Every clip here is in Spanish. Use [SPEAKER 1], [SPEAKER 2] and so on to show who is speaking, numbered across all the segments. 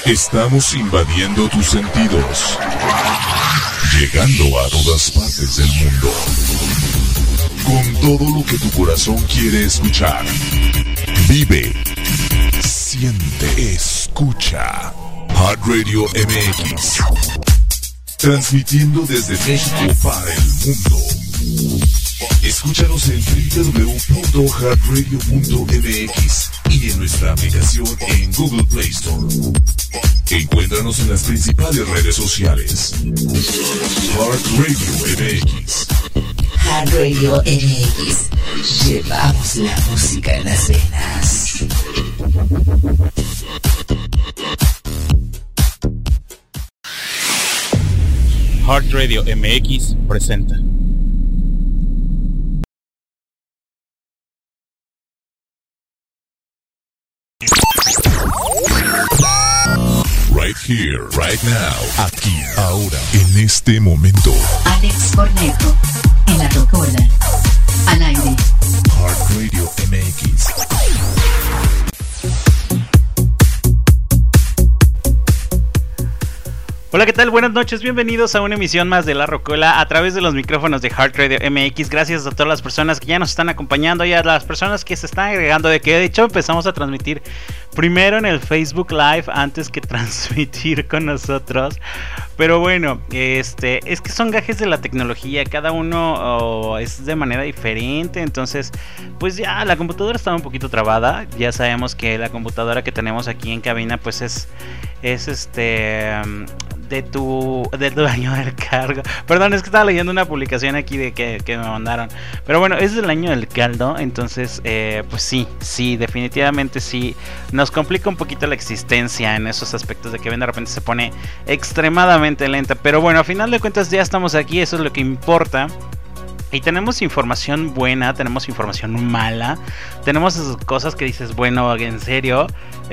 [SPEAKER 1] Estamos invadiendo tus sentidos, llegando a todas partes del mundo, con todo lo que tu corazón quiere escuchar. Vive, siente, escucha. Heart Radio MX, transmitiendo desde México para el mundo. Escúchanos en www.heartradio.mx y en nuestra aplicación en Google Play Store. Encuéntranos en las principales redes sociales. Heart Radio MX.
[SPEAKER 2] Heart Radio MX. Llevamos la música en las venas.
[SPEAKER 3] Heart Radio MX presenta.
[SPEAKER 1] Right here, right now. Aquí, ahora, en este momento.
[SPEAKER 2] Alex Cornejo, en la rocola. Al aire.
[SPEAKER 1] Heart Radio MX.
[SPEAKER 4] Hola, ¿qué tal? Buenas noches, bienvenidos a una emisión más de La Rocola a través de los micrófonos de Heart Radio MX. Gracias a todas las personas que ya nos están acompañando y a las personas que se están agregando, de que de hecho empezamos a transmitir primero en el Facebook Live antes que transmitir con nosotros. Pero bueno, es que son gajes de la tecnología, cada uno es de manera diferente, entonces pues ya la computadora estaba un poquito trabada. Ya sabemos que la computadora que tenemos aquí en cabina pues es de tu año del cargo. Perdón, es que estaba leyendo una publicación aquí de que me mandaron. Pero bueno, es del año del caldo. Entonces, pues sí, definitivamente sí. Nos complica un poquito la existencia en esos aspectos de que de repente se pone extremadamente lenta. Pero bueno, a final de cuentas ya estamos aquí, eso es lo que importa. Y tenemos información buena, tenemos información mala, tenemos cosas que dices, bueno, en serio.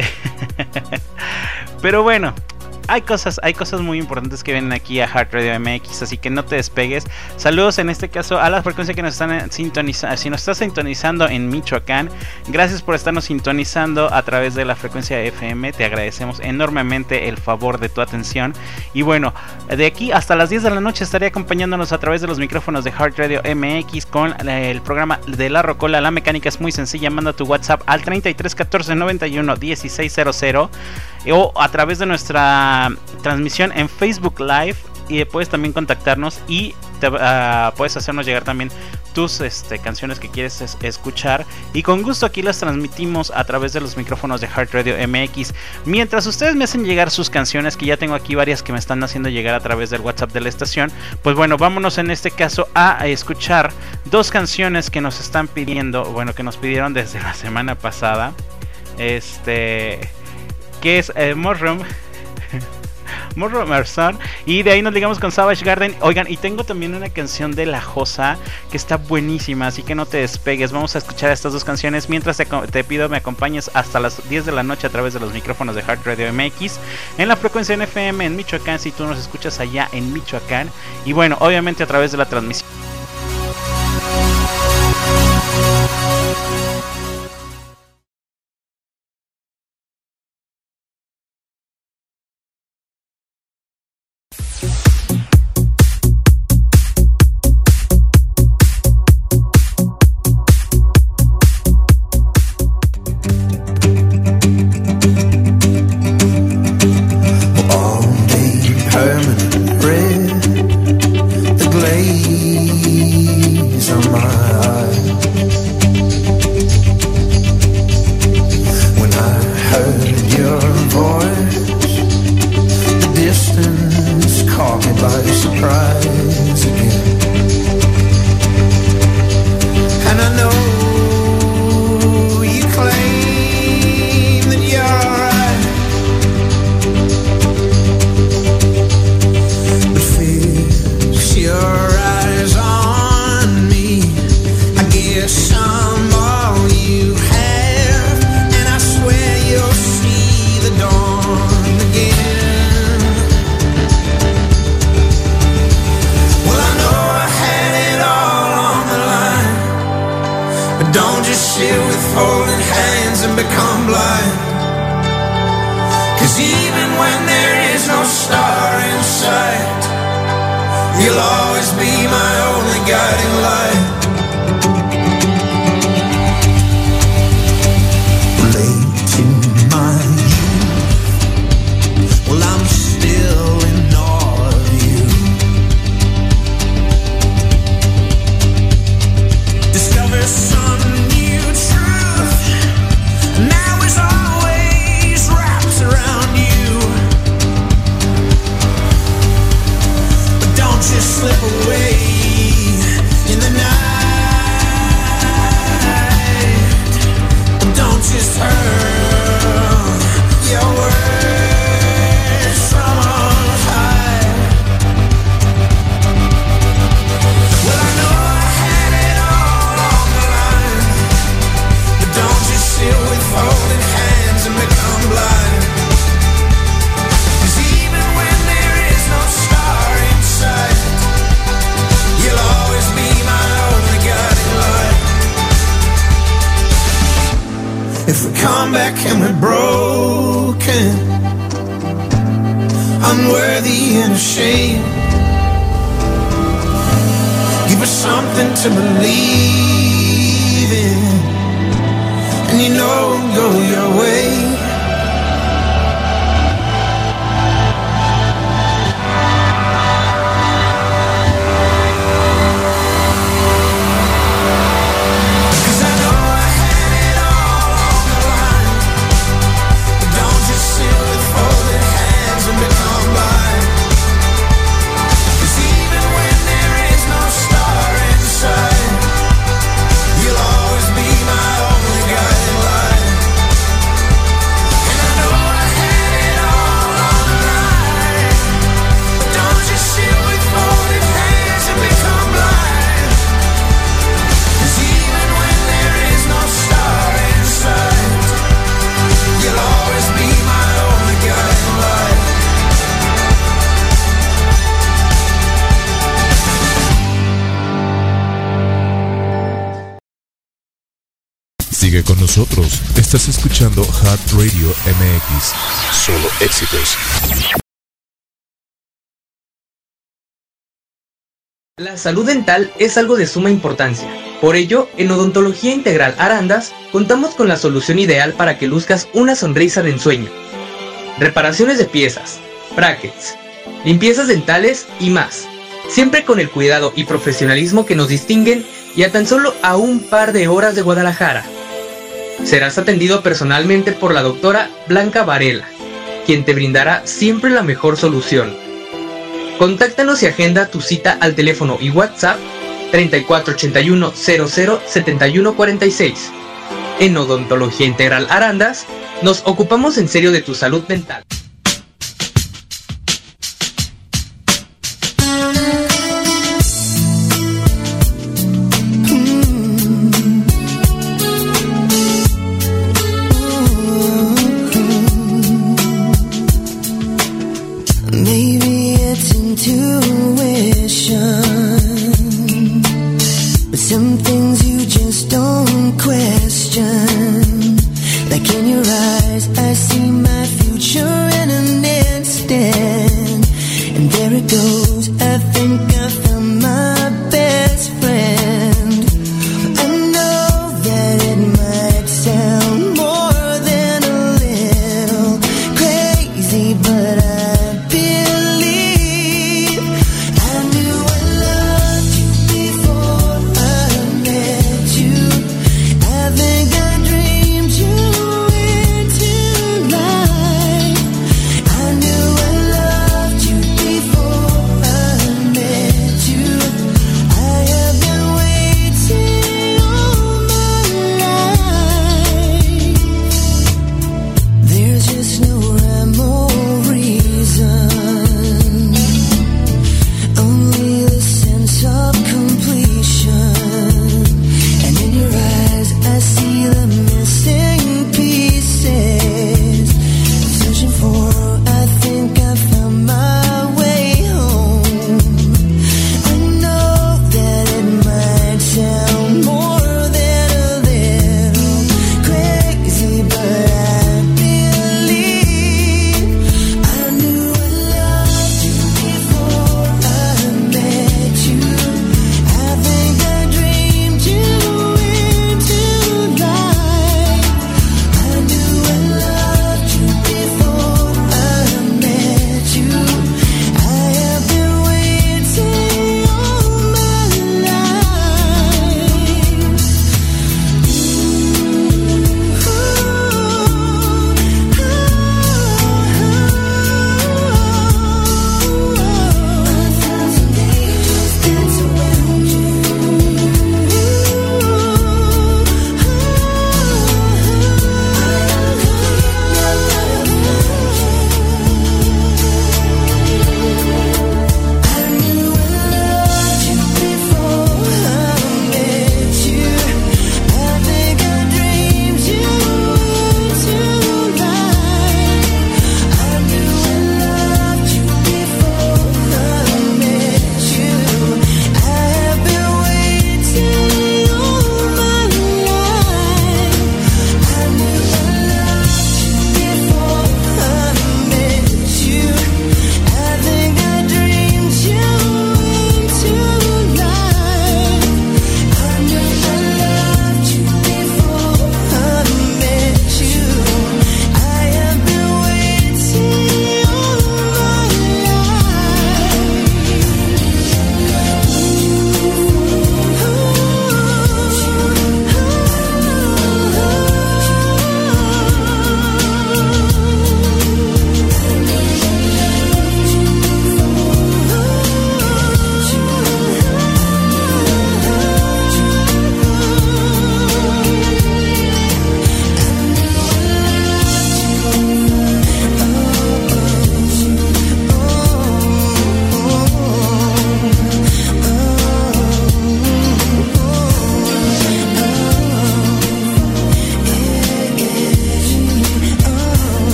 [SPEAKER 4] Pero bueno, hay cosas muy importantes que vienen aquí a Heart Radio MX, así que no te despegues. Saludos en este caso a la frecuencia que nos están sintonizando. Si nos estás sintonizando en Michoacán, gracias por estarnos sintonizando a través de la frecuencia FM. Te agradecemos enormemente el favor de tu atención. Y bueno, de aquí hasta las 10 de la noche estaré acompañándonos a través de los micrófonos de Heart Radio MX con el programa de La Rocola. La mecánica es muy sencilla, manda tu WhatsApp al 33 14 91 1600 o a través de nuestra transmisión en Facebook Live, y puedes también contactarnos y puedes hacernos llegar también tus canciones que quieres escuchar, y con gusto aquí las transmitimos a través de los micrófonos de Heart Radio MX. Mientras ustedes me hacen llegar sus canciones, que ya tengo aquí varias que me están haciendo llegar a través del WhatsApp de la estación, pues bueno, vámonos en este caso a escuchar dos canciones que nos están pidiendo, bueno, que nos pidieron desde la semana pasada, que es Mushroom Merson, y de ahí nos ligamos con Savage Garden. Oigan, y tengo también una canción de La Josa que está buenísima, así que no te despegues. Vamos a escuchar estas dos canciones mientras te pido me acompañes hasta las 10 de la noche a través de los micrófonos de Heart Radio MX en la frecuencia en FM en Michoacán, si tú nos escuchas allá en Michoacán, y bueno, obviamente a través de la transmisión.
[SPEAKER 5] Permanent red, the glaze You'll always be my only guiding light. Late in my youth, well, I'm still in awe of you. Discover some new truth. Now is always wrapped around you. But don't just slip away in the night. Don't just hurl your words from on high. Well, I know I had it all on the line, but don't just sit with folded hands and become blind. 'Cause even when there is no star in sight, you'll always be my only guiding light. If we come back and we're broken, unworthy and ashamed, give us something to believe in, and you know it'll go your way. Cause I know I had it all on the line, but don't just sit with folded hands and become blind. 'Cause even when there is no star in sight, you'll always be my only guiding light. And I know I had it all on the line, but don't just sit with folded hands and become blind. 'Cause even when there is no star in sight, you'll always be my only guiding light.
[SPEAKER 1] Sigue con nosotros. Estás escuchando Heart Radio MX. Solo éxitos.
[SPEAKER 6] La salud dental es algo de suma importancia. Por ello, en Odontología Integral Arandas, contamos con la solución ideal para que luzcas una sonrisa de ensueño. Reparaciones de piezas, brackets, limpiezas dentales y más. Siempre con el cuidado y profesionalismo que nos distinguen y a tan solo a un par de horas de Guadalajara. Serás atendido personalmente por la doctora Blanca Varela, quien te brindará siempre la mejor solución. Contáctanos y agenda tu cita al teléfono y WhatsApp 3481 00 7146. En Odontología Integral Arandas, nos ocupamos en serio de tu salud dental.
[SPEAKER 5] Maybe it's intuition, but some things you just don't question. Like in your eyes, I see my future in an instant. And there it goes, I think I found my best friend. I know that it might sound more than a little crazy, but I believe I knew I loved you before I met you. I think I dreamed you into life. I knew I loved you before I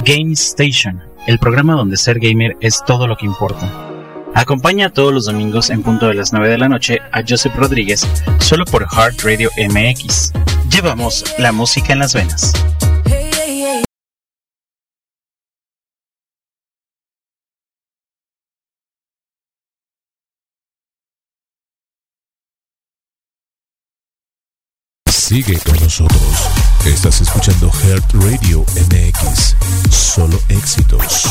[SPEAKER 3] Game Station, el programa donde ser gamer es todo lo que importa. Acompaña todos los domingos en punto de las 9 de la noche a Joseph Rodríguez solo por Heart Radio MX. Llevamos la música en las venas.
[SPEAKER 1] Sigue con nosotros. Estás escuchando Heart Radio MX. Solo éxitos.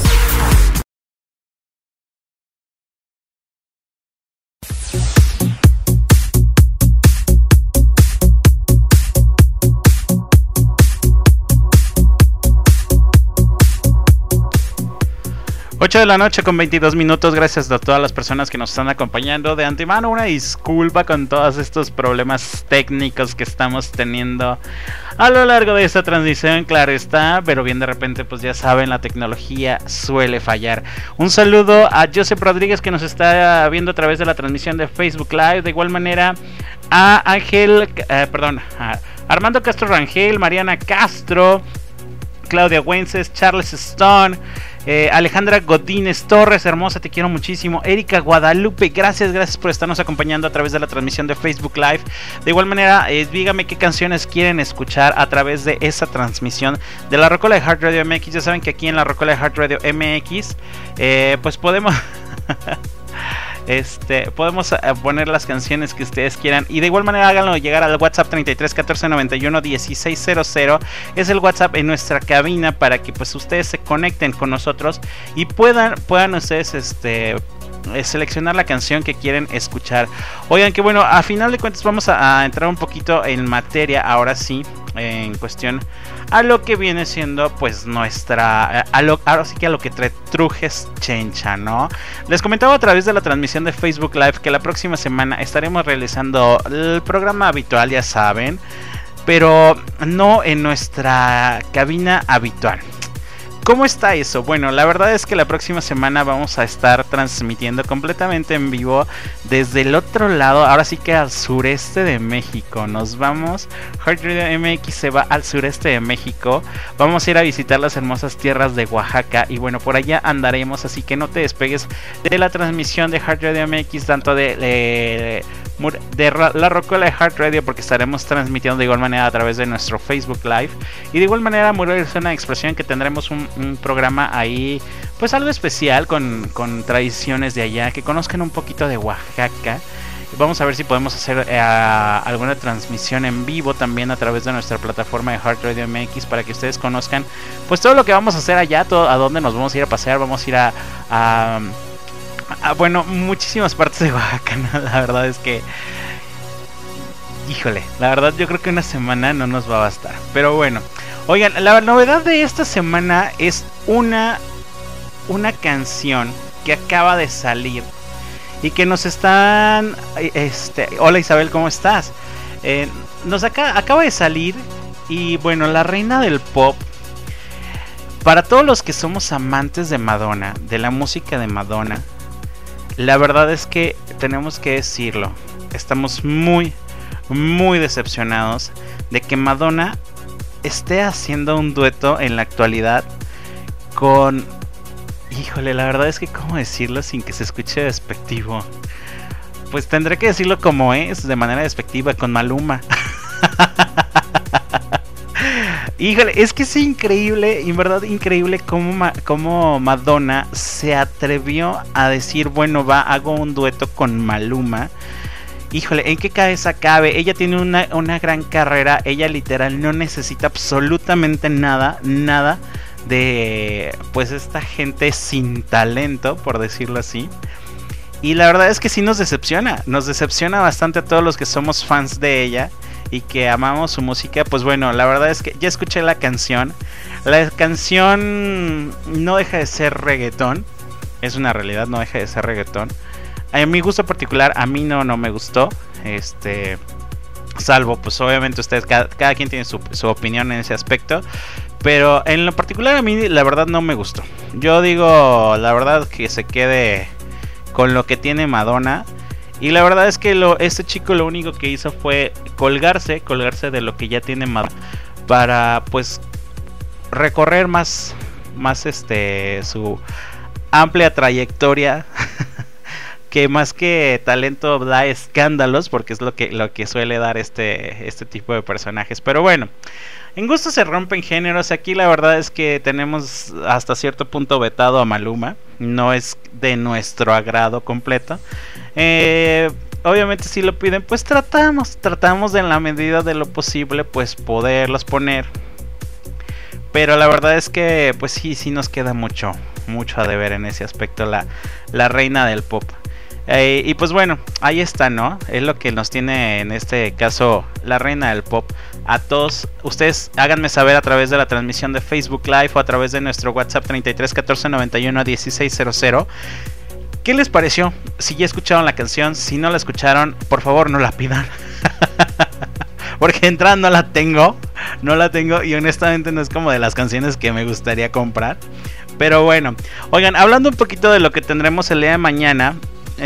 [SPEAKER 4] Ocho de la noche con 22 minutos. Gracias a todas las personas que nos están acompañando. De antemano una disculpa con todos estos problemas técnicos que estamos teniendo a lo largo de esta transmisión, claro está, pero bien, de repente pues ya saben, la tecnología suele fallar. Un saludo a Joseph Rodríguez, que nos está viendo a través de la transmisión de Facebook Live. De igual manera a a Armando Castro Rangel, Mariana Castro, Claudia Wences, Charles Stone, Alejandra Godínez Torres, hermosa, te quiero muchísimo. Erika Guadalupe, gracias por estarnos acompañando a través de la transmisión de Facebook Live. De igual manera, dígame qué canciones quieren escuchar a través de esa transmisión de la Rocola de Heart Radio MX. Ya saben que aquí en la Rocola de Heart Radio MX pues podemos podemos poner las canciones que ustedes quieran, y de igual manera háganlo llegar al WhatsApp 33 14 91 1600. Es el WhatsApp en nuestra cabina para que pues ustedes se conecten con nosotros y puedan ustedes seleccionar la canción que quieren escuchar. Oigan, que bueno, a final de cuentas vamos a entrar un poquito en materia ahora sí, en cuestión a lo que viene siendo pues nuestra ahora sí que a lo que trae Trujes Chencha, ¿no? Les comentaba a través de la transmisión de Facebook Live que la próxima semana estaremos realizando el programa habitual, ya saben, pero no en nuestra cabina habitual. ¿Cómo está eso? Bueno, la verdad es que la próxima semana vamos a estar transmitiendo completamente en vivo desde el otro lado, ahora sí que al sureste de México. Nos vamos, Heart Radio MX se va al sureste de México. Vamos a ir a visitar las hermosas tierras de Oaxaca y bueno, por allá andaremos, así que no te despegues de la transmisión de Heart Radio MX, tanto de la Rocola de Heart Radio, porque estaremos transmitiendo de igual manera a través de nuestro Facebook Live, y de igual manera Muralla es una expresión que tendremos un programa ahí pues algo especial con tradiciones de allá, que conozcan un poquito de Oaxaca. Vamos a ver si podemos hacer alguna transmisión en vivo también a través de nuestra plataforma de Heart Radio MX para que ustedes conozcan pues todo lo que vamos a hacer allá, todo, a dónde nos vamos a ir a pasear. Vamos a ir bueno, muchísimas partes de Oaxaca, ¿no? La verdad es que híjole, la verdad yo creo que una semana no nos va a bastar, pero bueno. Oigan, la novedad de esta semana es una canción que acaba de salir y que nos están hola Isabel, ¿cómo estás? Acaba de salir, y bueno, la reina del pop. Para todos los que somos amantes de Madonna, de la música de Madonna, la verdad es que tenemos que decirlo, estamos muy decepcionados de que Madonna esté haciendo un dueto en la actualidad con... Híjole, la verdad es que cómo decirlo sin que se escuche despectivo. Pues tendré que decirlo como es, de manera despectiva, con Maluma. Híjole, es que es increíble, en verdad increíble cómo Madonna se atrevió a decir, bueno, hago un dueto con Maluma. Híjole, ¿en qué cabeza cabe? Ella tiene una gran carrera. Ella literal no necesita absolutamente nada de pues esta gente sin talento, por decirlo así. Y la verdad es que sí nos decepciona bastante a todos los que somos fans de ella y que amamos su música. Pues bueno, la verdad es que ya escuché la canción. La canción no deja de ser reggaetón. Es una realidad, no deja de ser reggaetón. A mi gusto particular, a mí no me gustó. Salvo, pues obviamente ustedes, cada quien tiene su opinión en ese aspecto. Pero en lo particular a mí la verdad no me gustó. Yo digo, la verdad, que se quede con lo que tiene Madonna. Y la verdad es que este chico lo único que hizo fue colgarse de lo que ya tiene Madonna, para pues recorrer más su amplia trayectoria que más que talento da escándalos, porque es lo que suele dar este tipo de personajes. Pero bueno, en gusto se rompen géneros. Aquí la verdad es que tenemos hasta cierto punto vetado a Maluma. No es de nuestro agrado completo. Obviamente si lo piden, pues tratamos de en la medida de lo posible pues poderlos poner. Pero la verdad es que pues sí nos queda mucho a deber en ese aspecto la reina del pop. Y pues bueno, ahí está, ¿no? Es lo que nos tiene en este caso la reina del pop. A todos ustedes háganme saber a través de la transmisión de Facebook Live o a través de nuestro WhatsApp 33 14 91 1600. ¿Qué les pareció? Si ya escucharon la canción, si no la escucharon, por favor no la pidan. Porque de entrada no la tengo y honestamente no es como de las canciones que me gustaría comprar. Pero bueno, oigan, hablando un poquito de lo que tendremos el día de mañana,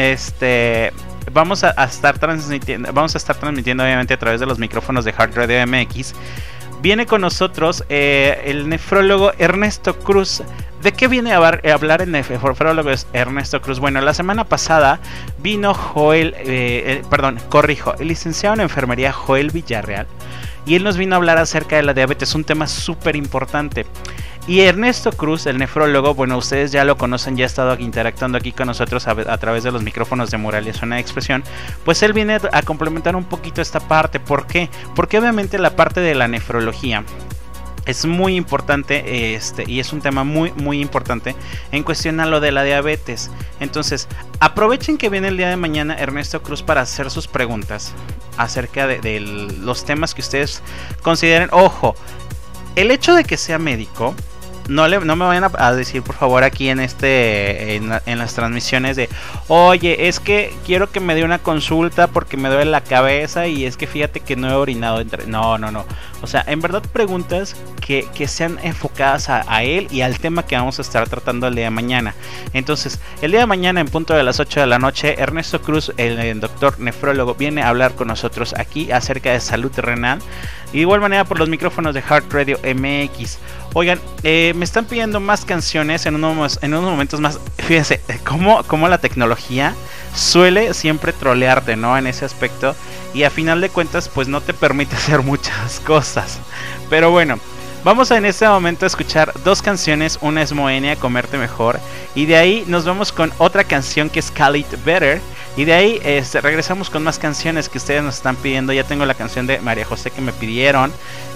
[SPEAKER 4] vamos a estar transmitiendo obviamente a través de los micrófonos de Heart Radio MX. Viene con nosotros el nefrólogo Ernesto Cruz. ¿De qué viene a hablar el nefrólogo Ernesto Cruz? Bueno, la semana pasada vino el licenciado en enfermería Joel Villarreal, y él nos vino a hablar acerca de la diabetes, un tema súper importante. Y Ernesto Cruz, el nefrólogo, bueno, ustedes ya lo conocen, ya ha estado interactuando aquí con nosotros a través de los micrófonos de Moralia Zona de Expresión. Pues él viene a complementar un poquito esta parte. ¿Por qué? Porque obviamente la parte de la nefrología es muy importante, y es un tema muy importante en cuestión a lo de la diabetes. Entonces, aprovechen que viene el día de mañana Ernesto Cruz para hacer sus preguntas acerca de los temas que ustedes consideren. Ojo, el hecho de que sea médico, no me vayan a decir por favor aquí en las transmisiones de, oye, es que quiero que me dé una consulta porque me duele la cabeza y es que fíjate que no he orinado. No. O sea, en verdad preguntas que sean enfocadas a él y al tema que vamos a estar tratando el día de mañana. Entonces, el día de mañana en punto de las 8 de la noche, Ernesto Cruz, el doctor nefrólogo, viene a hablar con nosotros aquí acerca de salud renal. Y de igual manera por los micrófonos de Heart Radio MX. Oigan, me están pidiendo más canciones en unos momentos más. Fíjense, cómo la tecnología suele siempre trolearte, ¿no? En ese aspecto. Y a final de cuentas, pues no te permite hacer muchas cosas. Pero bueno, vamos en este momento a escuchar dos canciones. Una es Moenia, Comerte Mejor. Y de ahí nos vamos con otra canción que es Call It Better. Y de ahí regresamos con más canciones que ustedes nos están pidiendo. Ya tengo la canción de María José que me pidieron.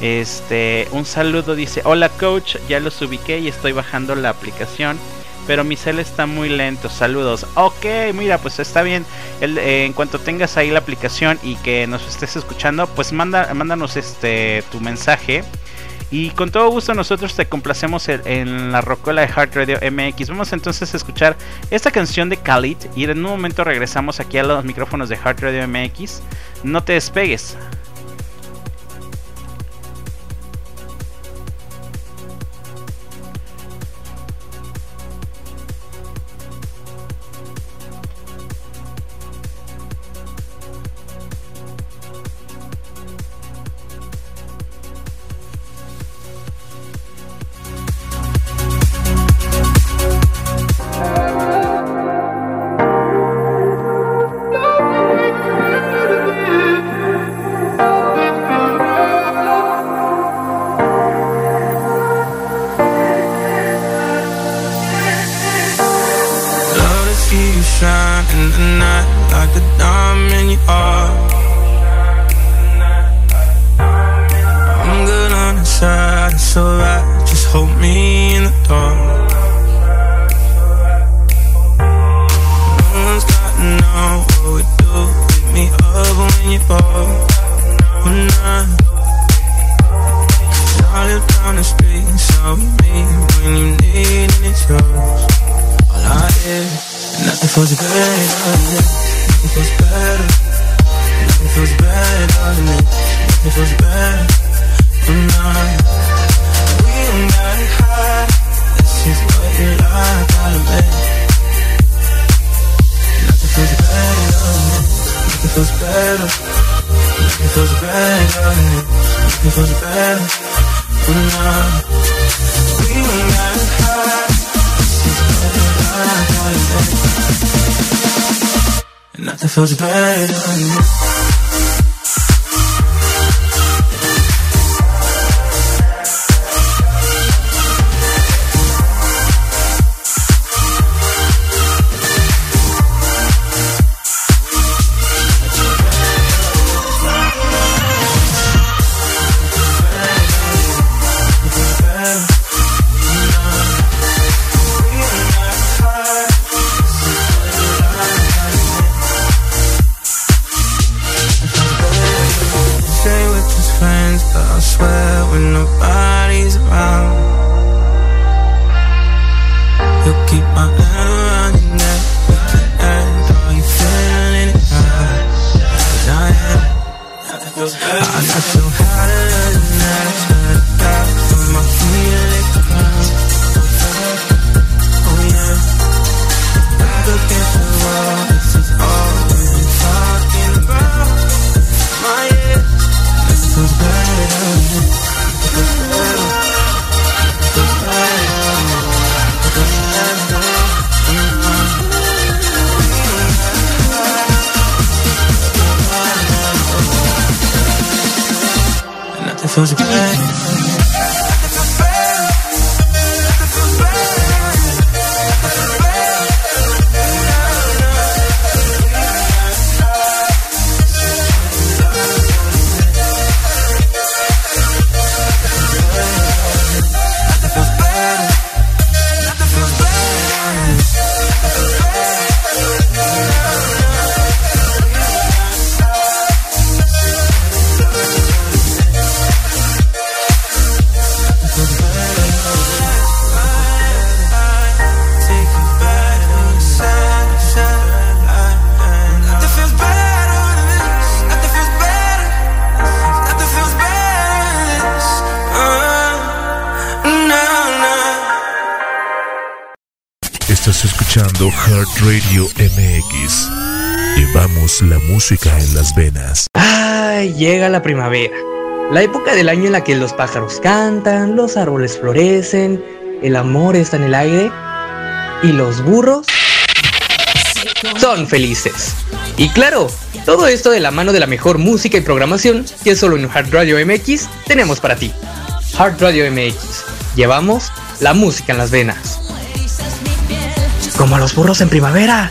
[SPEAKER 4] Un saludo, dice: hola coach, ya los ubiqué y estoy bajando la aplicación, pero mi cel está muy lento, saludos. Ok, mira, pues está bien. En cuanto tengas ahí la aplicación y que nos estés escuchando, pues mándanos tu mensaje. Y con todo gusto nosotros te complacemos en la rocola de Heart Radio MX. Vamos entonces a escuchar esta canción de Khalid y en un momento regresamos aquí a los micrófonos de Heart Radio MX. No te despegues.
[SPEAKER 5] It feels better. We ain't gotta hide. Nothing feels better. Feels good.
[SPEAKER 1] Estás escuchando Heart Radio MX. Llevamos la música en las venas.
[SPEAKER 6] ¡Ay! Llega la primavera. La época del año en la que los pájaros cantan, los árboles florecen, el amor está en el aire y los burros son felices. Y claro, todo esto de la mano de la mejor música y programación que solo en Heart Radio MX tenemos para ti. Heart Radio MX. Llevamos la música en las venas. Como los burros en primavera.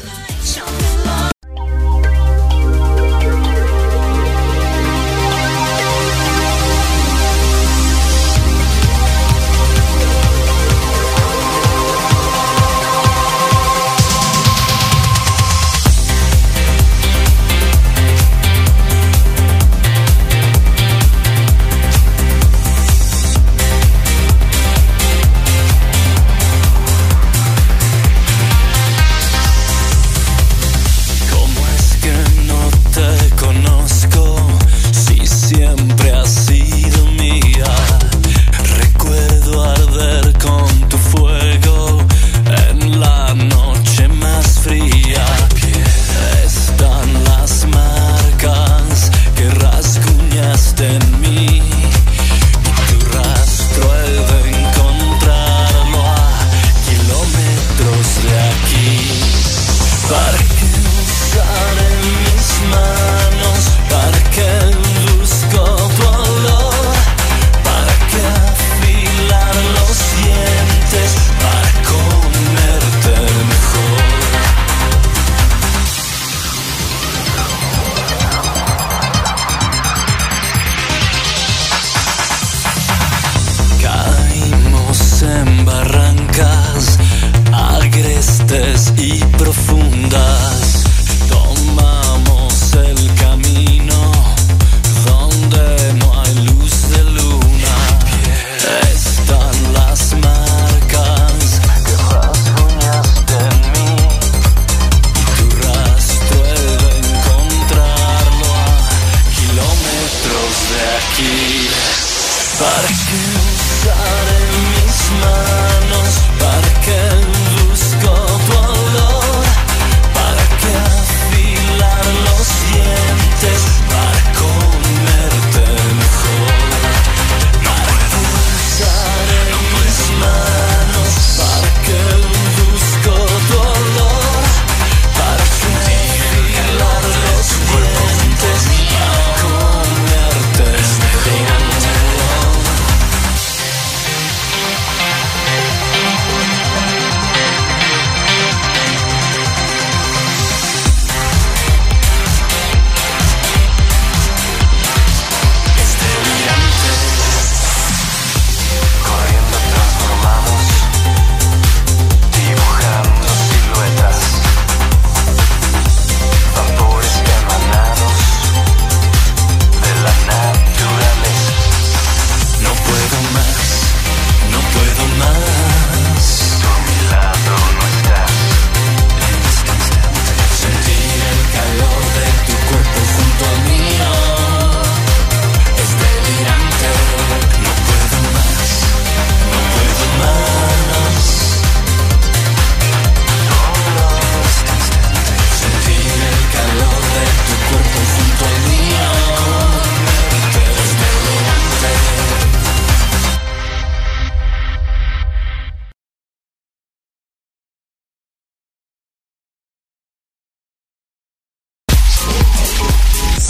[SPEAKER 5] Para que busco tu olor, para que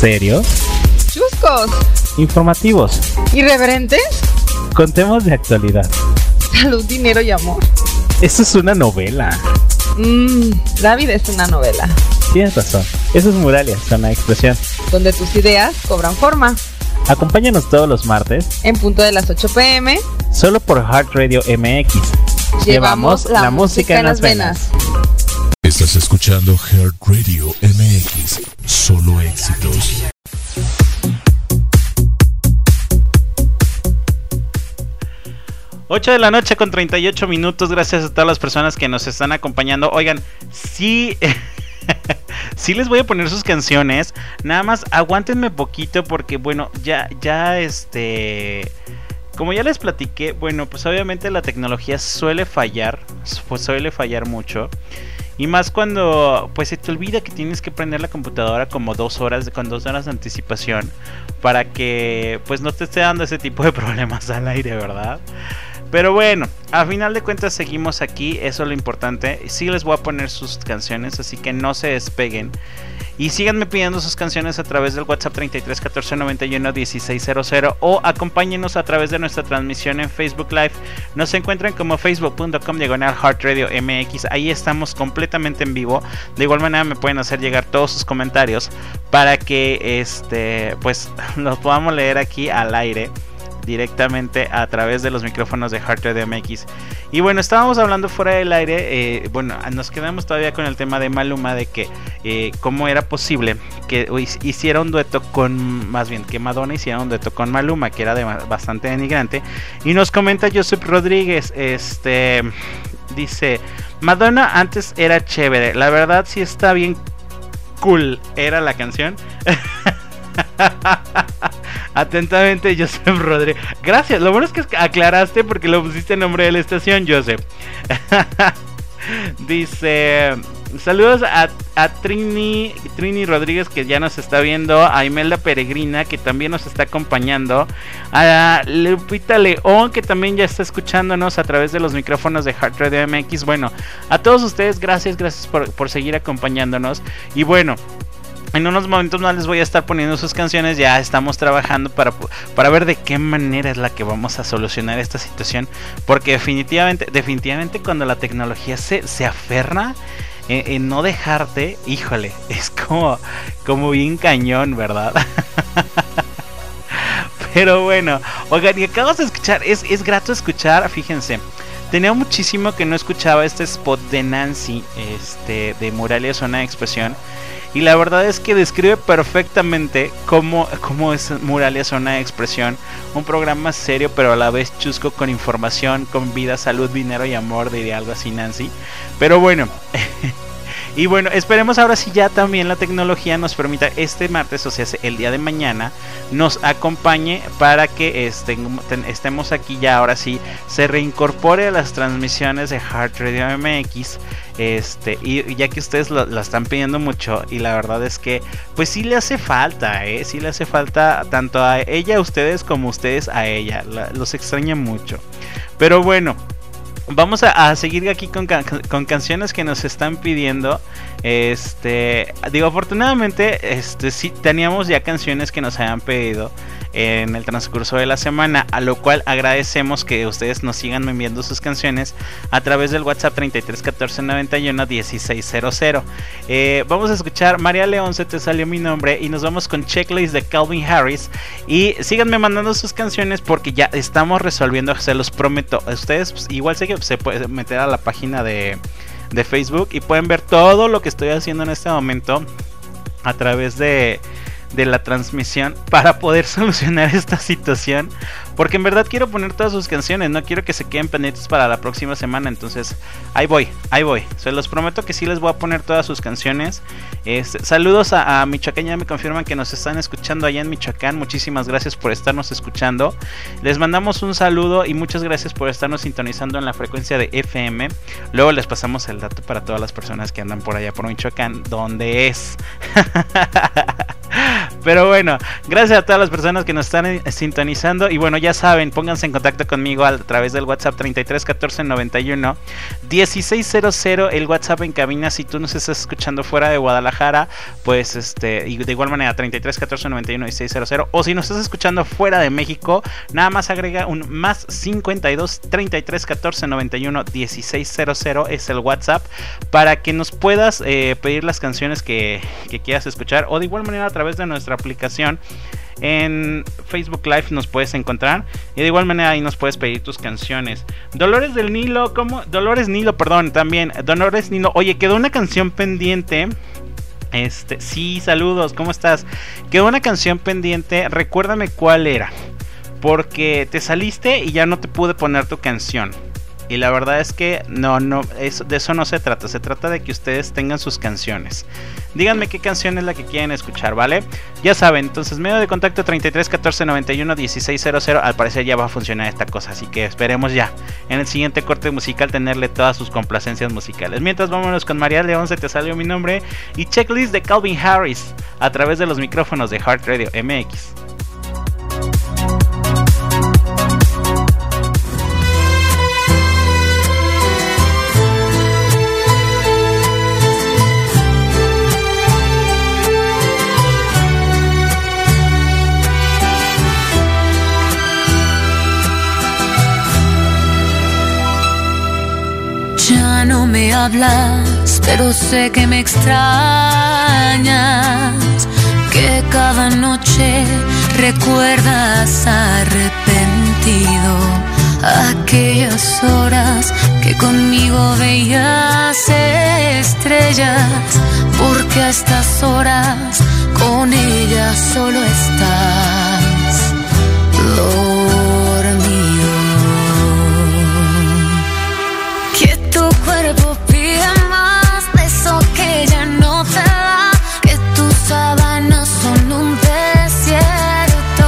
[SPEAKER 7] serios,
[SPEAKER 8] chuscos,
[SPEAKER 7] informativos,
[SPEAKER 8] irreverentes,
[SPEAKER 7] con temas de actualidad.
[SPEAKER 8] salud, dinero y amor.
[SPEAKER 7] Eso es una novela.
[SPEAKER 8] La vida es una novela.
[SPEAKER 7] Tienes razón. Eso es Muralia, Zona Expresión.
[SPEAKER 8] Donde tus ideas cobran forma.
[SPEAKER 7] Acompáñanos todos los martes,
[SPEAKER 8] En punto de las 8 p.m.
[SPEAKER 7] solo por Heart Radio MX. Llevamos la música en las venas.
[SPEAKER 1] Estás escuchando Heart Radio MX. Solo éxitos.
[SPEAKER 4] Ocho de la noche con 38 minutos. Gracias a todas las personas que nos están acompañando. Oigan, sí, sí les voy a poner sus canciones. Nada más aguántenme poquito porque, bueno, ya como ya les platiqué, bueno, pues obviamente la tecnología suele fallar mucho. Y más cuando pues se te olvida que tienes que prender la computadora como 2 horas, con 2 horas de anticipación, para que pues no te esté dando ese tipo de problemas al aire, ¿verdad? Pero bueno, a final de cuentas seguimos aquí, eso es lo importante. Sí les voy a poner sus canciones, así que no se despeguen. Y síganme pidiendo sus canciones a través del WhatsApp 33 14 91 1600 o acompáñenos a través de nuestra transmisión en Facebook Live. Nos encuentran como facebook.com/HeartRadioMX. Ahí estamos completamente en vivo. De igual manera me pueden hacer llegar todos sus comentarios para que pues los podamos leer aquí al aire, directamente a través de los micrófonos de Heart Radio MX. Y bueno, estábamos hablando fuera del aire, bueno, nos quedamos todavía con el tema de Maluma, de que cómo era posible que hiciera un dueto que Madonna hiciera un dueto con Maluma, que era bastante denigrante. Y nos comenta Joseph Rodríguez, dice: Madonna antes era chévere, la verdad sí está bien cool, era la canción. Atentamente, Joseph Rodríguez. Gracias, lo bueno es que aclaraste porque lo pusiste en nombre de la estación, Joseph. Dice: saludos a Trini Rodríguez, que ya nos está viendo, a Imelda Peregrina, que también nos está acompañando, a Lupita León, que también ya está escuchándonos a través de los micrófonos de Heart Radio MX. Bueno, a todos ustedes, gracias por seguir acompañándonos. Y bueno, en unos momentos más les voy a estar poniendo sus canciones. Ya estamos trabajando para ver de qué manera es la que vamos a solucionar esta situación. Porque definitivamente cuando la tecnología se aferra en no dejarte, híjole, es como bien cañón, ¿verdad? Pero bueno, oigan, y acabamos de escuchar, es grato escuchar, fíjense. Tenía muchísimo que no escuchaba este spot de Nancy, de Muralia Zona Expresión. Y la verdad es que describe perfectamente cómo es Muralia Zona Expresión. Un programa serio pero a la vez chusco, con información, con vida, salud, dinero y amor, diría algo así Nancy. Pero bueno, y bueno, esperemos ahora sí ya también la tecnología nos permita este martes, o sea, el día de mañana, nos acompañe para que estemos aquí ya, ahora sí, se reincorpore a las transmisiones de Heart Radio MX. Y ya que ustedes la están pidiendo mucho, y la verdad es que pues sí le hace falta, sí le hace falta tanto a ella, a ustedes, como ustedes a ella. Los extraña mucho. Pero bueno, vamos a seguir aquí con canciones que nos están pidiendo. Afortunadamente, sí teníamos ya canciones que nos habían pedido en el transcurso de la semana, a lo cual agradecemos que ustedes nos sigan enviando sus canciones a través del WhatsApp 33 14 91 1600. Vamos a escuchar María León, Se te salió mi nombre, y nos vamos con Checklist de Calvin Harris. Y síganme mandando sus canciones porque ya estamos resolviendo, se los prometo. Ustedes pues, igual sé que se puede meter a la página de Facebook y pueden ver todo lo que estoy haciendo en este momento a través de la transmisión para poder solucionar esta situación, porque en verdad quiero poner todas sus canciones, no quiero que se queden pendientes para la próxima semana. Entonces ahí voy, se los prometo que sí les voy a poner todas sus canciones. Saludos a Michoacán, ya me confirman que nos están escuchando allá en Michoacán. Muchísimas gracias por estarnos escuchando, les mandamos un saludo y muchas gracias por estarnos sintonizando en la frecuencia de FM. Luego les pasamos el dato para todas las personas que andan por allá por Michoacán, donde es. Pero bueno, gracias a todas las personas que nos están sintonizando. Y bueno, ya saben, pónganse en contacto conmigo a través del WhatsApp 33 14 91 1600. El WhatsApp en cabina, si tú nos estás escuchando fuera de Guadalajara, pues y de igual manera 33 14 91 1600. O si nos estás escuchando fuera de México, nada más agrega un más 52 33 14 91 1600. Es el WhatsApp para que nos puedas pedir las canciones que quieras escuchar, o de igual manera a través de nuestra aplicación en Facebook Live nos puedes encontrar, y de igual manera ahí nos puedes pedir tus canciones. Dolores Nilo, también Dolores Nilo. Oye, quedó una canción pendiente. Sí, saludos, ¿cómo estás? Quedó una canción pendiente, recuérdame cuál era, porque te saliste y ya no te pude poner tu canción. Y la verdad es que de eso no se trata. Se trata de que ustedes tengan sus canciones. Díganme qué canción es la que quieren escuchar, ¿vale? Ya saben, entonces medio de contacto 33 14 91 1600. Al parecer ya va a funcionar esta cosa, así que esperemos ya en el siguiente corte musical tenerle todas sus complacencias musicales. Mientras, vámonos con María León, Se Te Salió Mi Nombre, y Checklist de Calvin Harris a través de los micrófonos de Heart Radio MX.
[SPEAKER 9] Ya no me hablas, pero sé que me extrañas, que cada noche recuerdas arrepentido aquellas horas que conmigo veías estrellas, porque a estas horas con ella solo estás dormido. Que tu cuerpo pide más de eso que ella no te da, que tus sábanas son un desierto,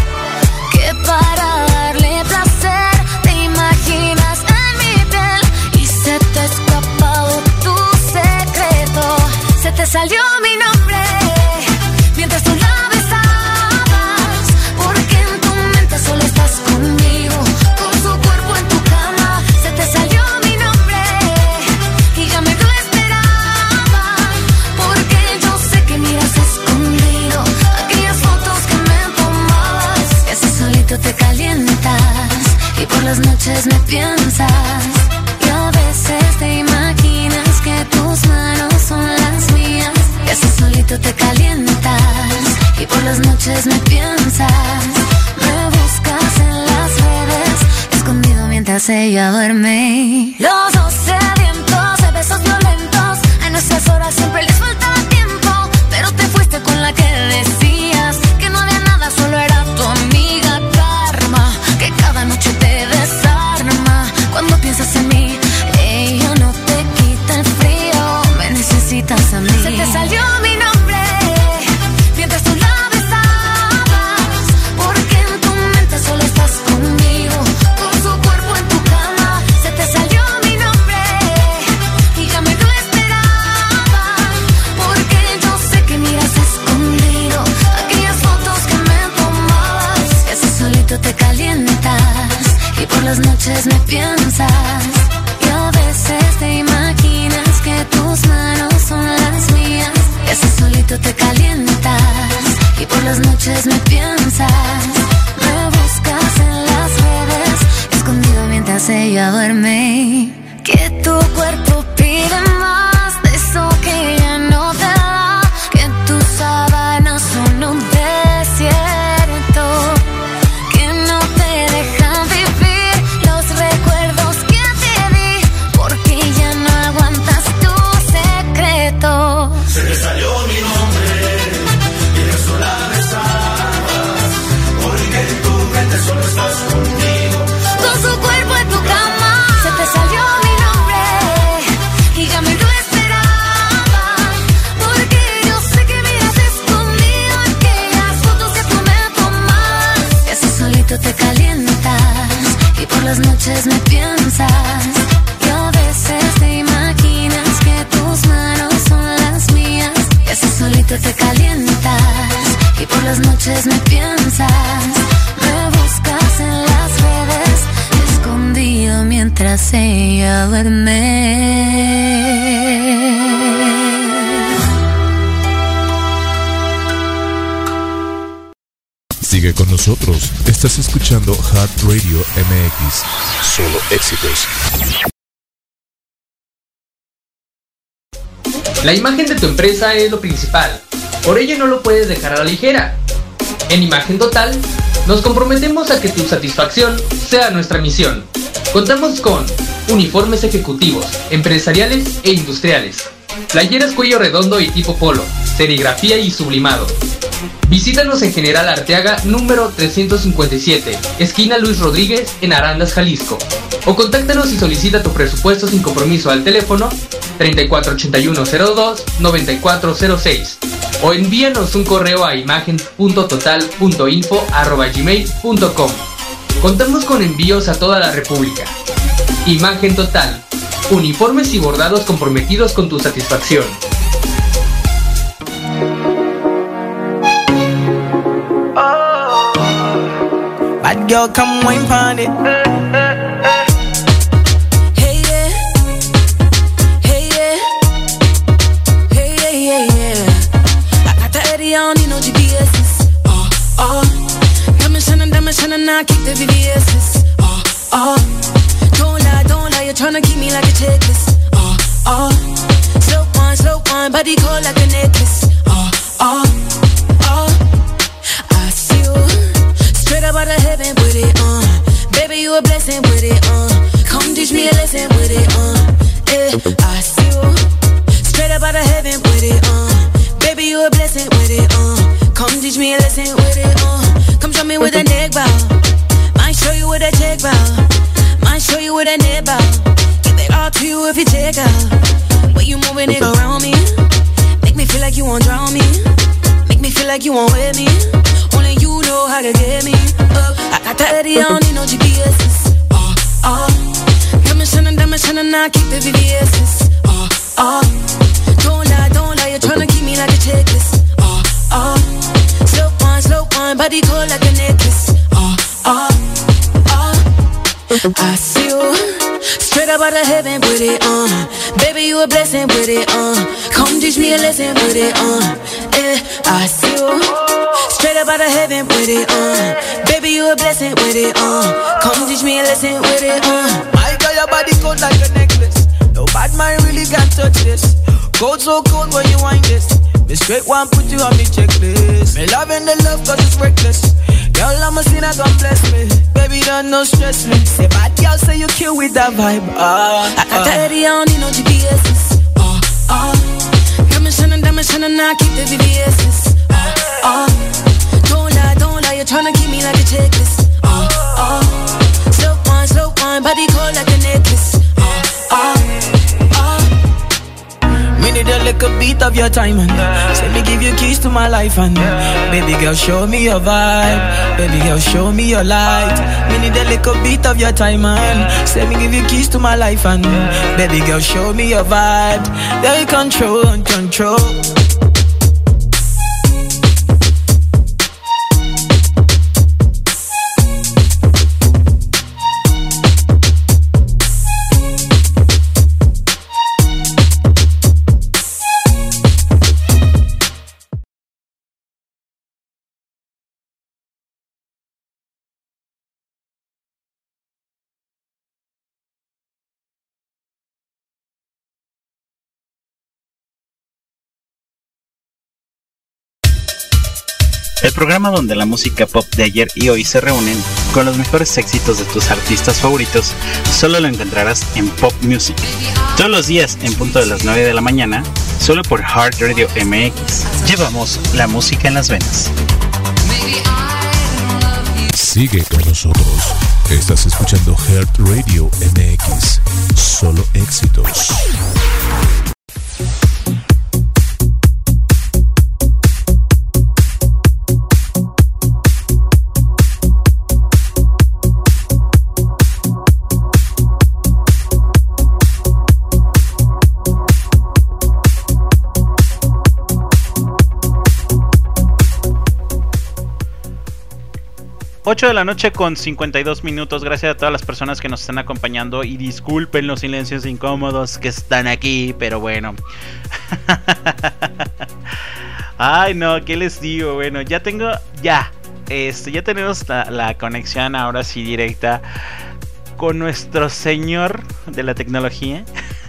[SPEAKER 9] que para darle placer te imaginas en mi piel y se te ha escapado tu secreto. Se te salió mi nombre mientras tú la besabas, porque en tu mente solo estás conmigo, con su cuerpo en tu cama. Se te salió mi nombre y ya me lo esperaba, porque yo sé que miras escondido aquellas fotos que me tomabas, que así solito te calientas y por las noches me piensas, y a veces te imaginas que tus manos son las mías, que así solito te calientas y por las noches me piensas. Me buscas en las redes, escondido mientras ella duerme. Los dos sedientos de besos violentos, a nuestras horas siempre les faltaba tiempo, pero te fuiste con la que decías que no había nada, solo era tu amiga Karma, que cada noche te desarma. Cuando piensas en mí, ella no te quita el frío, me necesitas a mí. Se te salió mi nombre mientras tú la besabas, porque en tu mente solo estás conmigo, con su cuerpo en tu cama. Se te salió mi nombre y ya me lo esperaba, porque yo sé que miras escondido aquellas fotos que me tomabas, que así solito te calientas y por las noches me piensas, y a veces te imaginas que tus manos son las mías, que así solito te calientas y por las noches me piensas. Me buscas en las redes, escondido mientras ella duerme. Que tu cuerpo pide más de eso que ella no te da, que tus sábanas son un desierto, que no te dejan vivir los recuerdos que te di, porque ya no aguantas tu secreto.
[SPEAKER 5] Se te salió mi nombre y eso la besabas, porque en tu mente solo estás conmigo,
[SPEAKER 9] con su cuerpo en tu cama. Se te salió mi nombre y ya me lo esperaba, porque yo sé que miras escondido aquellas fotos que tú me tomas, que así solito te calientas y por las noches me piensas, y a veces te imaginas que tus manos son las mías, que así solito te calientas y y por las noches me piensas. Me buscas en las redes, escondido mientras ella duerme.
[SPEAKER 1] Sigue con nosotros. Estás escuchando Heart Radio MX. Solo éxitos.
[SPEAKER 6] La imagen de tu empresa es lo principal. Por ello no lo puedes dejar a la ligera. En Imagen Total, nos comprometemos a que tu satisfacción sea nuestra misión. Contamos con uniformes ejecutivos, empresariales e industriales, playeras cuello redondo y tipo polo, serigrafía y sublimado. Visítanos en General Arteaga número 357, esquina Luis Rodríguez, en Arandas, Jalisco. O contáctanos y solicita tu presupuesto sin compromiso al teléfono 348102-9406. O envíanos un correo a imagen.total.info@gmail.com. Contamos con envíos a toda la República. Imagen Total. Uniformes y bordados comprometidos con tu satisfacción.
[SPEAKER 5] Bad girl, come wine pon it. Hey yeah, hey yeah, hey yeah, yeah, yeah. I got the Eddie, I don't need no GPS's. Diamond shining, I keep the VVS's. Don't lie, you're tryna keep me like a checklist. Slow wine, body cold like a necklace. I see you. Straight up out of heaven with it, baby, you a blessing with it, come teach me a lesson with it, yeah. I see you. Straight up out of heaven with it, baby, you a blessing with it, come teach me a lesson with it, come show me with a neck bow. Might show you with a check bow. Might show you with a net bow. Give it all to you if you check out. Way you moving it around me. Make me feel like you won't drown me. Make me feel like you won't wear me. Only you know how to get me up. I got the Eddie, I don't need no GPS's. Diamond shining, I keep the VVS's. Don't lie, you're tryna keep me like a checklist. Slow wine, body cold like a necklace. I see you. Straight up out of heaven with it, baby, you a blessing with it, come teach me a lesson with it, yeah. I see you. Straight up out of heaven with it, baby, you a blessing with it, come teach me a lesson with it, My girl, your body cold like a necklace. No bad man really can touch this. Cold so cold when you wind this. Me straight one put you on me checklist. Me loving the love cause it's reckless. Girl, I'm a sinner, God bless me. Baby, don't no stress me. Say bad girl, say you kill with that vibe. I got the Eddie, I don't need no GPS's. Diamond shining, I keep the VVS's. Don't lie, you're tryna keep me like a checklist. Slow wine, body cold like a necklace. Me need a little beat of your time, and say me give you keys to my life, and baby girl, show me your vibe. Baby girl, show me your light. Me need a little beat of your time, and say me give you keys to my life, and baby girl, show me your vibe. They control.
[SPEAKER 3] El programa donde la música pop de ayer y hoy se reúnen con los mejores éxitos de tus artistas favoritos, solo lo encontrarás en Pop Music. Todos los días en punto de las 9 de la mañana, solo por Heart Radio MX. Llevamos la música en las venas.
[SPEAKER 1] Sigue con nosotros. Estás escuchando Heart Radio MX. Solo éxitos.
[SPEAKER 4] 8 de la noche con 52 minutos. Gracias a todas las personas que nos están acompañando. Y disculpen los silencios incómodos que están aquí, pero bueno. Ay, no, ¿qué les digo? Bueno, ya tenemos la conexión ahora sí directa con nuestro señor de la tecnología.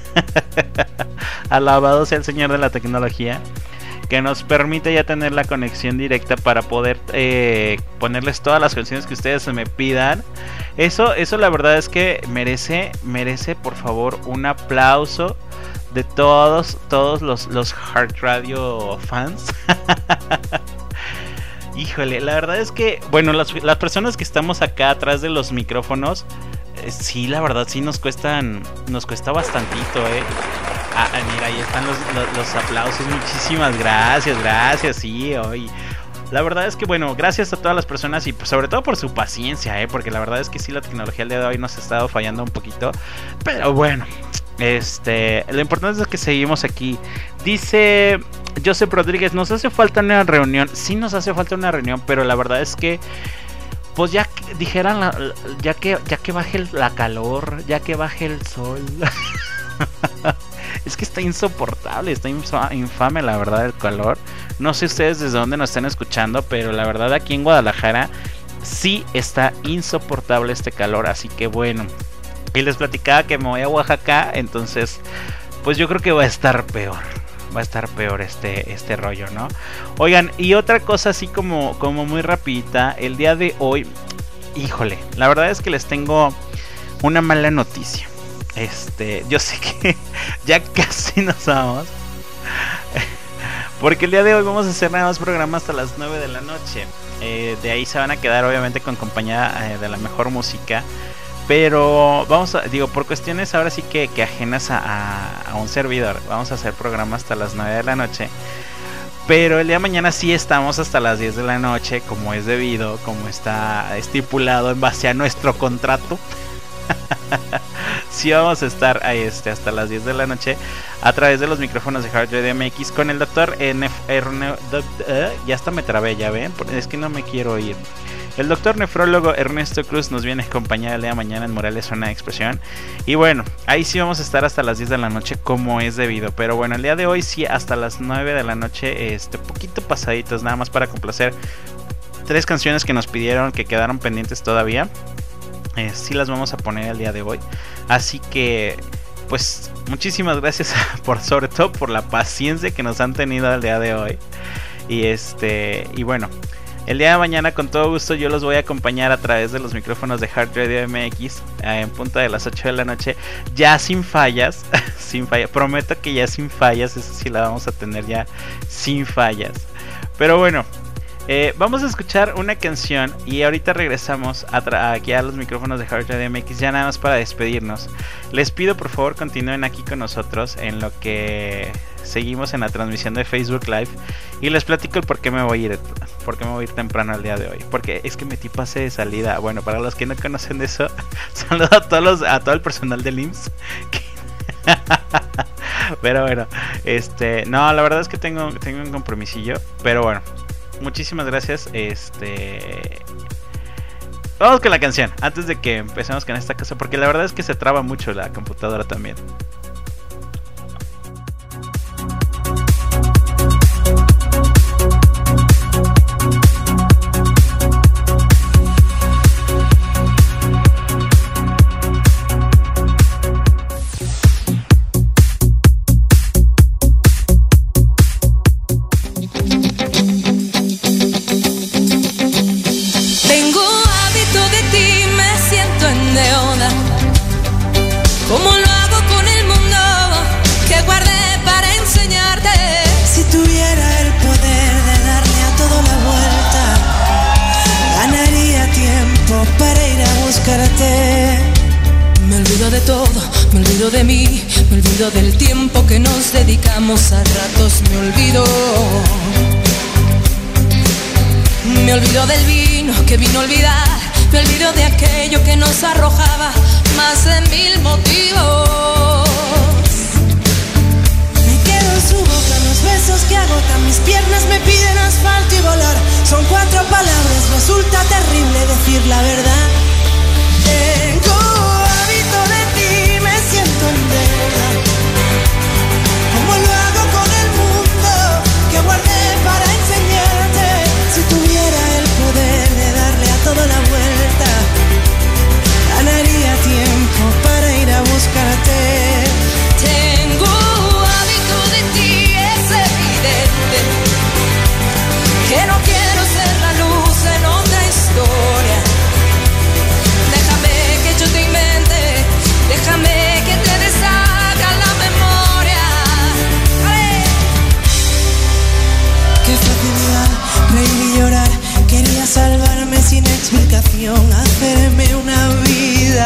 [SPEAKER 4] Alabado sea el señor de la tecnología, que nos permite ya tener la conexión directa para poder ponerles todas las canciones que ustedes me pidan. Eso la verdad es que merece por favor un aplauso de todos los Heart Radio fans. Híjole, la verdad es que, bueno, las personas que estamos acá atrás de los micrófonos, sí, la verdad sí nos cuesta bastantito, mira, ahí están los aplausos. Muchísimas gracias, sí, hoy. La verdad es que, bueno, gracias a todas las personas y sobre todo por su paciencia, porque la verdad es que sí, la tecnología el día de hoy nos ha estado fallando un poquito. Pero bueno, lo importante es que seguimos aquí. Dice Joseph Rodríguez, ¿nos hace falta una reunión? Sí nos hace falta una reunión, pero la verdad es que pues ya dijeran, ya que baje la calor, ya que baje el sol. Es que está insoportable, está infame la verdad el calor. No sé ustedes desde dónde nos están escuchando, pero la verdad aquí en Guadalajara sí está insoportable este calor. Así que bueno, y les platicaba que me voy a Oaxaca, entonces pues yo creo que va a estar peor. Va a estar peor este rollo, ¿no? Oigan, y otra cosa así como muy rapidita. El día de hoy, híjole, la verdad es que les tengo una mala noticia. Yo sé que ya casi nos vamos, porque el día de hoy vamos a hacer nada más programa hasta las 9 de la noche. De ahí se van a quedar obviamente con compañía de la mejor música. Pero por cuestiones ahora sí que ajenas a un servidor, vamos a hacer programa hasta las 9 de la noche. Pero el día de mañana sí estamos hasta las 10 de la noche, como es debido, como está estipulado en base a nuestro contrato. Sí vamos a estar hasta las 10 de la noche a través de los micrófonos de Heart Radio MX con el doctor ya hasta me trabé, ya ven, es que no me quiero ir. El doctor nefrólogo Ernesto Cruz nos viene a acompañar el día de mañana en Morales Zona de Expresión. Y bueno, ahí sí vamos a estar hasta las 10 de la noche como es debido. Pero bueno, el día de hoy sí hasta las 9 de la noche, poquito pasaditos, nada más para complacer 3 canciones que nos pidieron, que quedaron pendientes todavía. Sí las vamos a poner el día de hoy. Así que pues muchísimas gracias sobre todo por la paciencia que nos han tenido el día de hoy. Y bueno, el día de mañana con todo gusto yo los voy a acompañar a través de los micrófonos de Heart Radio MX en punto de las 8 de la noche, ya sin fallas. Sin fallas, prometo que ya sin fallas, eso sí la vamos a tener ya sin fallas. Pero bueno, vamos a escuchar una canción y ahorita regresamos aquí a los micrófonos de Heart Radio MX, ya nada más para despedirnos. Les pido por favor continúen aquí con nosotros en lo que seguimos en la transmisión de Facebook Live y les platico el por qué me voy a ir temprano el día de hoy, porque es que metí pase de salida. Bueno, para los que no conocen de eso, saludo a todo el personal del IMSS. Pero bueno, no, la verdad es que tengo un compromisillo, pero bueno, muchísimas gracias. Vamos con la canción antes de que empecemos con esta cosa, porque la verdad es que se traba mucho la computadora también.
[SPEAKER 5] Como lo hago con el mundo que guardé para enseñarte. Si tuviera el poder de darle a todo la vuelta, ganaría tiempo para ir a buscarte. Me olvido de todo, me olvido de mí, me olvido del tiempo que nos dedicamos, a ratos me olvido. Me olvido del vino que vino a olvidar, me olvido de aquello que nos arrojaba más de 1000 motivos. Me quedo en su boca, los besos que agotan mis piernas me piden asfalto y volar. Son 4 palabras, resulta terrible decir decir la verdad. Tengo hábito de ti, me siento en deuda. Como lo hago con el mundo que guardé para enseñarte. Si tuviera el poder de darle a todo la vuelta, ganaría tiempo para ir a buscarte.
[SPEAKER 9] Tengo hábito de ti, es evidente que no quiero ser la luz en otra historia. Déjame que yo te invente, déjame que te deshaga la memoria. ¡Ale!
[SPEAKER 5] Qué facilidad, reír y llorar. Quería salvarme sin explicación, hacerme una vida.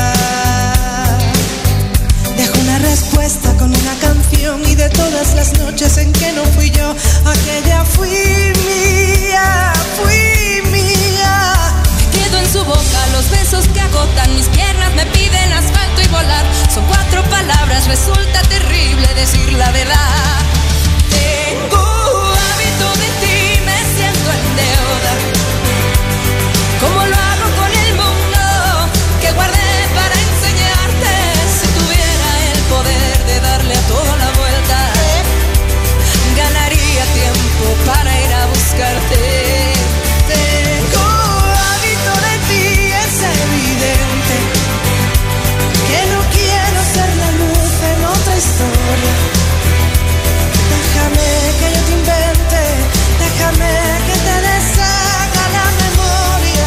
[SPEAKER 5] Dejo una respuesta con una canción y de todas las noches en que no fui yo, aquella fui mía, fui mía.
[SPEAKER 9] Quedo en su boca los besos que agotan mis piernas, me piden asfalto y volar. Son 4 palabras, resulta terrible decir la verdad. Tengo hábito de ti, me siento en deuda. Como lo hago con el mundo que guardé para enseñarte. Si tuviera el poder de darle a toda la vuelta, ganaría tiempo para ir a buscarte.
[SPEAKER 5] Tengo hábito de ti, es evidente que no quiero ser la luz en otra historia. Déjame que yo te invente, déjame que te deshaga la memoria.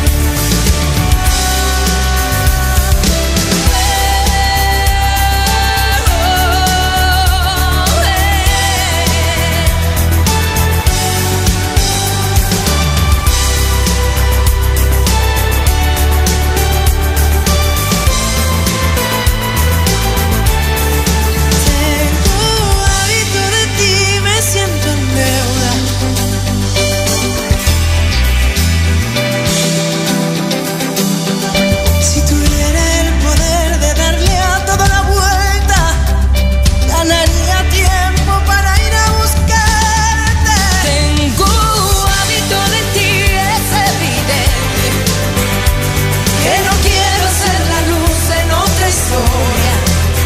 [SPEAKER 5] Tengo hábito de ti, me siento en deuda. Si tuviera el poder de darle a toda la vuelta, ganaría tiempo para ir a buscarte.
[SPEAKER 9] Tengo hábito de ti, es evidente
[SPEAKER 5] Que no quiero ser la luz en otra historia.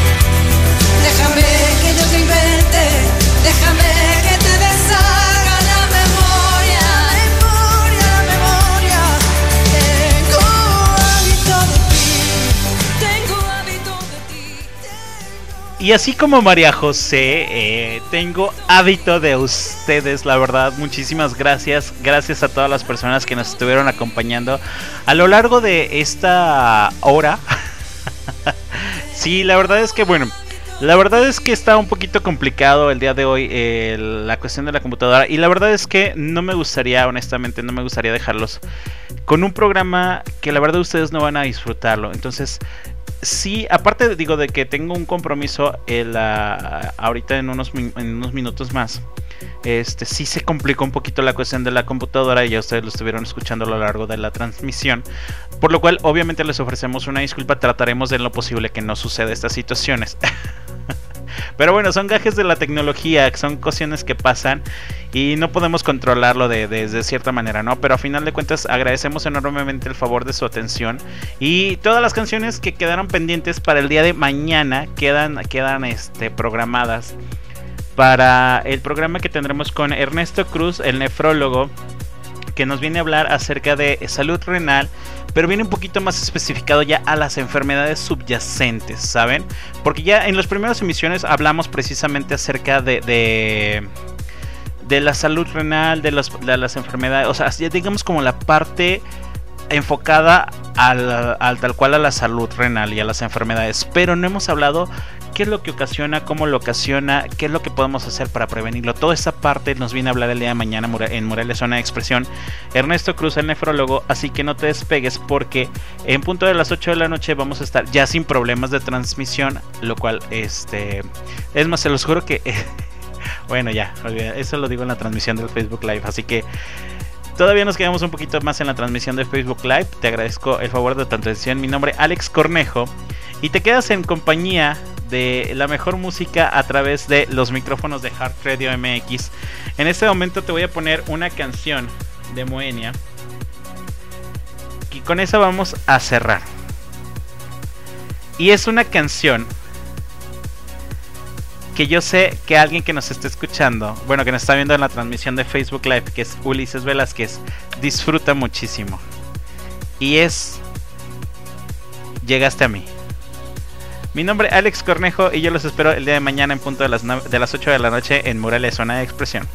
[SPEAKER 5] Déjame que yo te invente, déjame que te deshaga la memoria. Memoria, la memoria. Tengo hábito de ti,
[SPEAKER 9] tengo hábito de ti.
[SPEAKER 4] Y así como María José, tengo hábito de ustedes, la verdad. Muchísimas gracias. Gracias a todas las personas que nos estuvieron acompañando a lo largo de esta hora. Sí, la verdad es que, bueno, la verdad es que está un poquito complicado el día de hoy la cuestión de la computadora. Y la verdad es que no me gustaría, honestamente, no me gustaría dejarlos con un programa que la verdad ustedes no van a disfrutarlo. Entonces, sí, aparte digo de que tengo un compromiso ahorita en unos minutos más. Sí se complicó un poquito la cuestión de la computadora y ya ustedes lo estuvieron escuchando a lo largo de la transmisión, por lo cual obviamente les ofrecemos una disculpa. Trataremos de lo posible que no suceda estas situaciones. Pero bueno, son gajes de la tecnología, son cuestiones que pasan y no podemos controlarlo de cierta manera, ¿no? Pero a final de cuentas agradecemos enormemente el favor de su atención. Y todas las canciones que quedaron pendientes para el día de mañana quedan programadas para el programa que tendremos con Ernesto Cruz, el nefrólogo, que nos viene a hablar acerca de salud renal, pero viene un poquito más especificado ya a las enfermedades subyacentes, ¿saben? Porque ya en las primeras emisiones hablamos precisamente acerca de la salud renal, de las enfermedades, o sea, ya digamos como la parte enfocada al tal cual a la salud renal y a las enfermedades, pero no hemos hablado qué es lo que ocasiona, cómo lo ocasiona, qué es lo que podemos hacer para prevenirlo. Toda esa parte nos viene a hablar el día de mañana en Morelia Zona de Expresión Ernesto Cruz, el nefrólogo, así que no te despegues porque en punto de las 8 de la noche vamos a estar ya sin problemas de transmisión, lo cual es más, se los juro que bueno, ya, eso lo digo en la transmisión del Facebook Live, así que todavía nos quedamos un poquito más en la transmisión de Facebook Live. Te agradezco el favor de tu atención. Mi nombre es Alex Cornejo y te quedas en compañía de la mejor música a través de los micrófonos de Heart Radio MX. En este momento te voy a poner una canción de Moenia Y con eso vamos a cerrar. Y es una canción que yo sé que alguien que nos está escuchando, bueno, que nos está viendo en la transmisión de Facebook Live, que es Ulises Velázquez, disfruta muchísimo. Y es Llegaste a mí. Mi nombre es Alex Cornejo y yo los espero el día de mañana en punto de las 8 de la noche en Murales Zona de Expresión.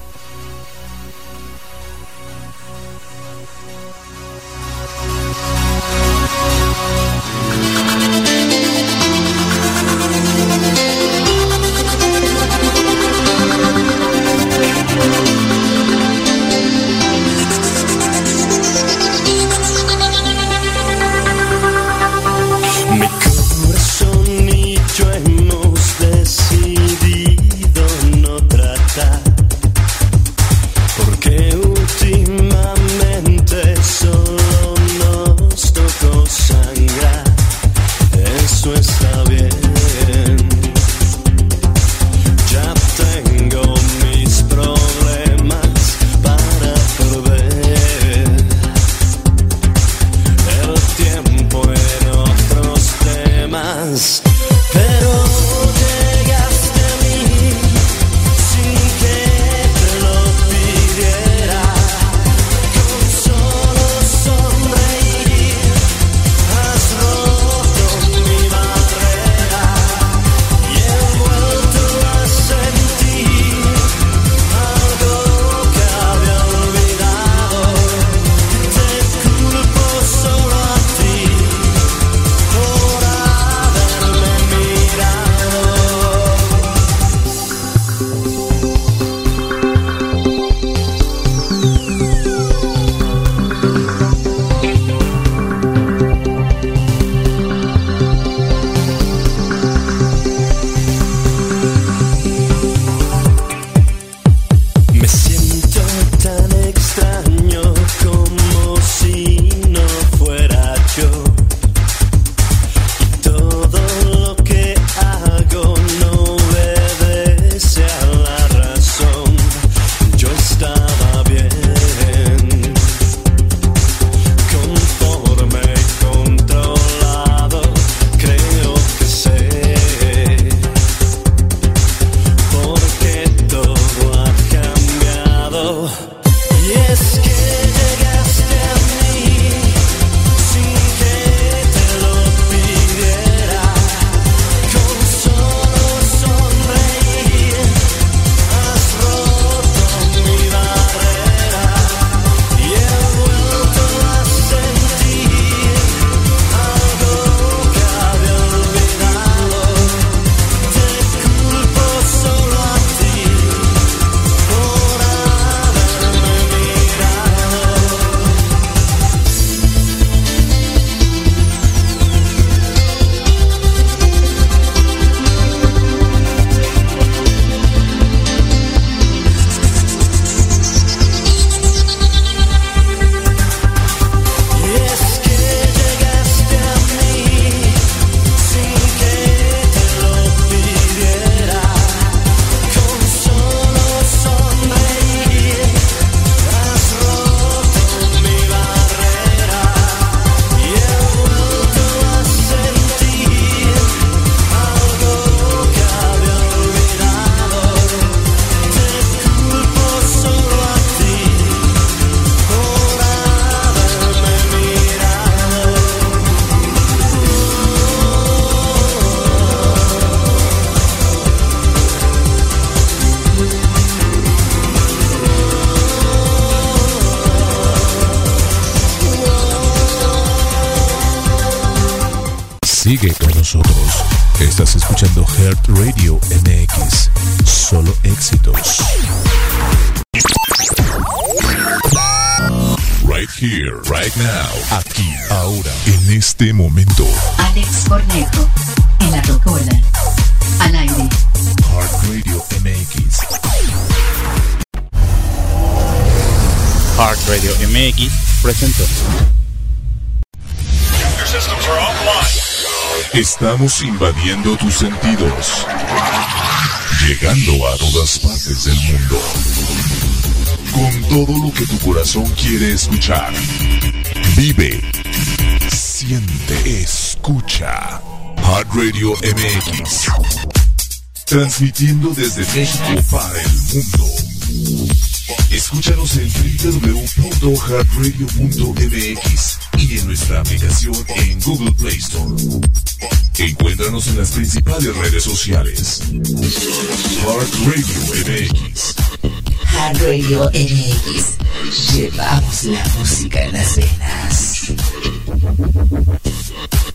[SPEAKER 1] Sigue con nosotros. Estás escuchando Heart Radio MX. Solo éxitos. Right here, right now. Aquí, ahora, en este momento.
[SPEAKER 2] Alex Cornejo, en la rocola. Al aire.
[SPEAKER 1] Heart Radio MX.
[SPEAKER 3] Heart Radio MX presentó.
[SPEAKER 1] Estamos invadiendo tus sentidos, llegando a todas partes del mundo, con todo lo que tu corazón quiere escuchar. Vive, siente, escucha. Heart Radio MX. Transmitiendo desde México para el mundo. Escúchanos en www.heartradio.mx y en nuestra aplicación en Google Play Store. Encuéntranos en las principales redes sociales. Heart Radio MX.
[SPEAKER 2] Heart Radio MX. Llevamos la música en las venas.